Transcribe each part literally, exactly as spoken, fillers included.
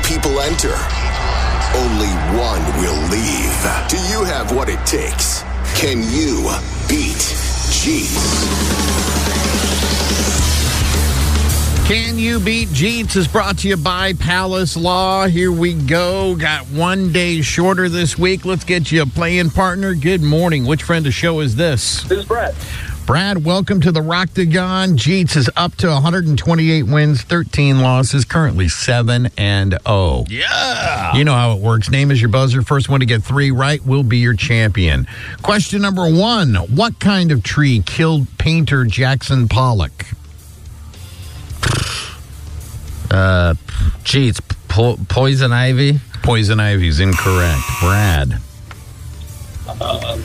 people enter. Only one will leave. Do you have what it takes? Can you beat Jeets? Can You Beat Jeets is brought to you by Palace Law. Here we go. Got one day shorter this week. Let's get you a playing partner. Good morning. Which friend of the show is this? This is Brad. Brad, welcome to the Roctagon. Jeets is up to one hundred twenty-eight wins, thirteen losses, currently seven and oh. Yeah. You know how it works. Name is your buzzer. First one to get three right will be your champion. Question number one. What kind of tree killed painter Jackson Pollock? Uh, Jeets, po- poison ivy. Poison ivy is incorrect. Brad. Uh,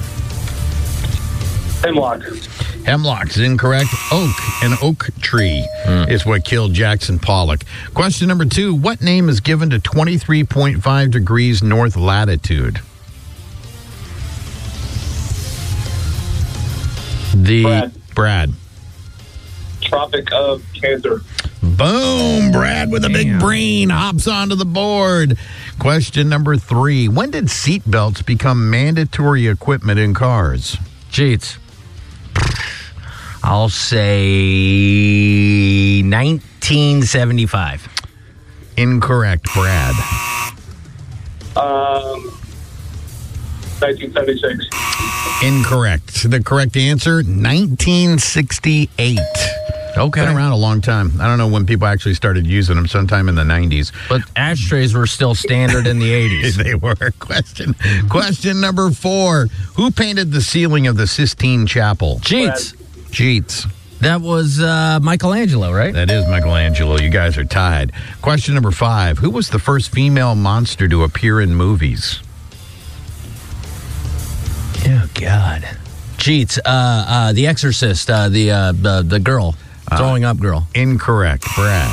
hemlock. Hemlock is incorrect. Oak, an oak tree, mm. is what killed Jackson Pollock. Question number two. What name is given to twenty-three point five degrees north latitude? The Brad. Brad. Tropic of Cancer. Boom, Brad with a big Damn. brain hops onto the board. Question number three. When did seatbelts become mandatory equipment in cars? Jeets. I'll say nineteen seventy-five. Incorrect, Brad. Um, nineteen seventy-six. Incorrect. The correct answer, nineteen sixty-eight. Okay. Been around a long time. I don't know when people actually started using them, sometime in the nineties. But ashtrays were still standard in the eighties. They were. Question Question number four. Who painted the ceiling of the Sistine Chapel? Jeets. Jeets. That was uh, Michelangelo, right? That is Michelangelo. You guys are tied. Question number five. Who was the first female monster to appear in movies? Oh, God. Jeets. Uh, uh, the Exorcist. Uh, the, uh, the the girl. Throwing up girl. Incorrect, Brad.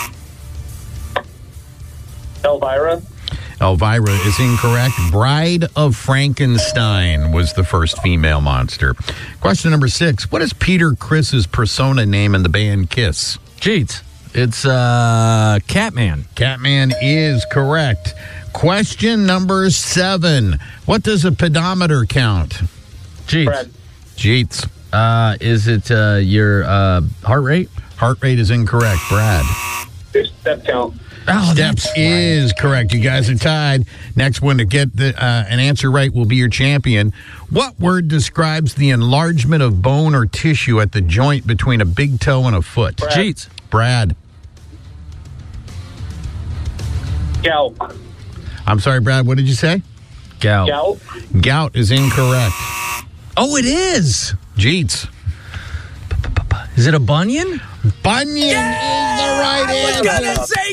Elvira. Elvira is incorrect. Bride of Frankenstein was the first female monster. Question number six. What is Peter Criss's persona name in the band Kiss? Jeets. It's uh, Catman. Catman is correct. Question number seven. What does a pedometer count? Jeets. Brad. Jeets. Uh, is it uh, your uh, heart rate? Heart rate is incorrect. Brad. Step count. Oh, Steps is correct. You guys are tied. Next one to get the, uh, an answer right will be your champion. What word describes the enlargement of bone or tissue at the joint between a big toe and a foot? Brad. Jeets. Brad. Gout. I'm sorry, Brad. What did you say? Gout. Gout. Gout is incorrect. Oh, it is. Jeets. Is it a bunion? Bunion is the right answer. say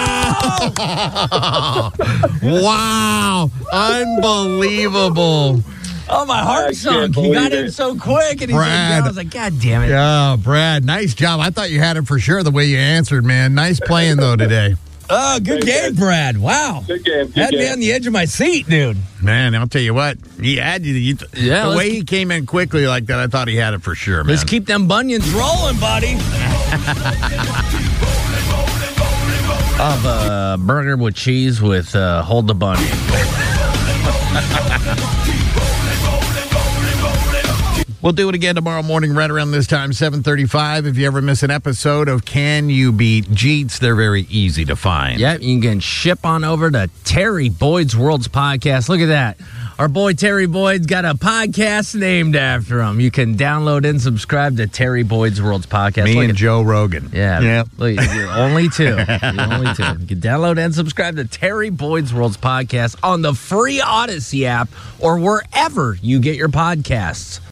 gout. Wow. Unbelievable. Oh, my I heart can't sunk. He believe got in it. so quick, and he Brad. said gout. I was like, God damn it. Yeah, Brad. Nice job. I thought you had it for sure the way you answered, man. Nice playing, though, today. Oh, good Very game, good. Brad. Wow. Good game. Good Had me game. on the edge of my seat, dude. Man, I'll tell you what. He had you. you Yeah, the let's way keep- he came in quickly like that, I thought he had it for sure, man. Let's keep them bunions rolling, buddy. Of a burger with cheese with uh, hold the bunion. We'll do it again tomorrow morning right around this time, seven thirty-five. If you ever miss an episode of Can You Beat Jeets, they're very easy to find. Yep, you can ship on over to Terry Boyd's Worlds Podcast. Look at that. Our boy Terry Boyd's got a podcast named after him. You can download and subscribe to Terry Boyd's Worlds Podcast. Me Look and at- Joe Rogan. Yeah. Yep. Look, you're only two. You're only two. You can download and subscribe to Terry Boyd's Worlds Podcast on the free Odyssey app or wherever you get your podcasts.